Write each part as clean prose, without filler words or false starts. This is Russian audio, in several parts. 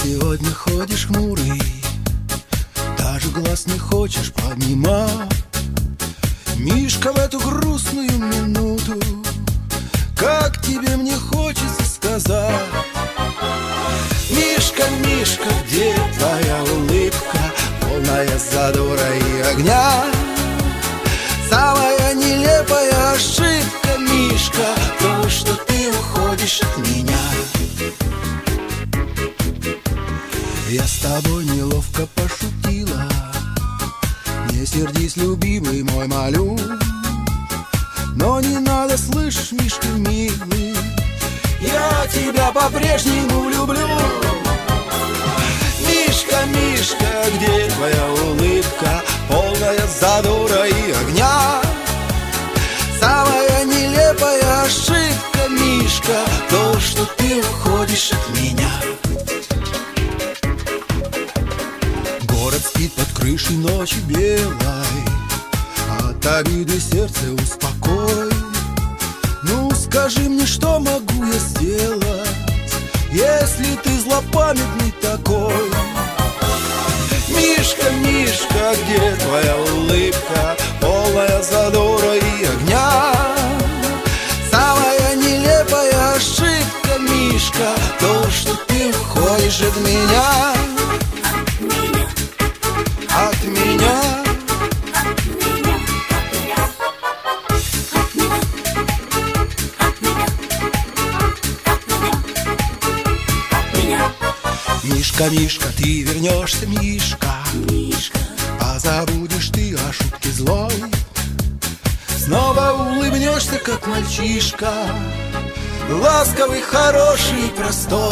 сегодня ходишь хмурый, даже глаз не хочешь поднимать. Мишка, в эту грустную минуту как тебе мне хочется сказать. Мишка, Мишка, где твоя улыбка, полная задора и огня? Самая нелепая ошибка, Мишка, то, что ты уходишь от меня. Я с тобой неловко пошутила, не сердись, любимый мой, молю. Но не надо, слышишь, Мишка, милый, я тебя по-прежнему люблю. Мишка, Мишка, где твоя улыбка, полная задора и огня? Самая нелепая ошибка, Мишка, то, что ты уходишь от меня. Город спит под крышей ночи белой, от обиды сердце успокой. Ну скажи мне, что могу я сделать, если ты злопамятный такой? Мишка, Мишка, где твоя улыбка, полная задора и огня? Самая нелепая ошибка, Мишка, то, что ты уходишь от меня. От меня. Мишка, Мишка, ты вернешься, Мишка, Мишка, позабудешь ты о шутке злой, снова улыбнешься, как мальчишка, ласковый, хороший, простой.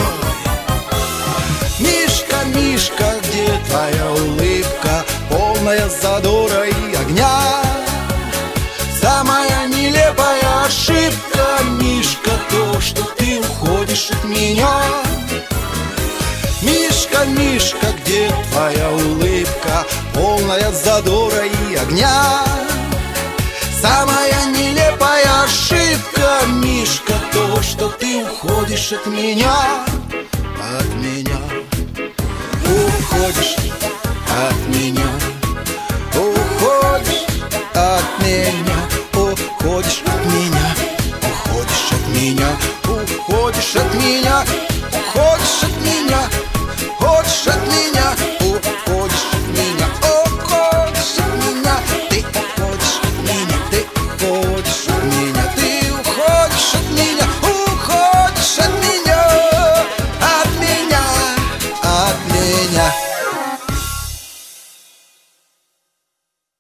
Мишка, Мишка, где твоя улыбка, полная задора и огня? Самая нелепая ошибка, Мишка, то, что ты уходишь от меня. Мишка, Мишка, где твоя улыбка, полная задора и огня? Самая нелепая ошибка, Мишка, то, что ты уходишь от меня. От меня уходишь.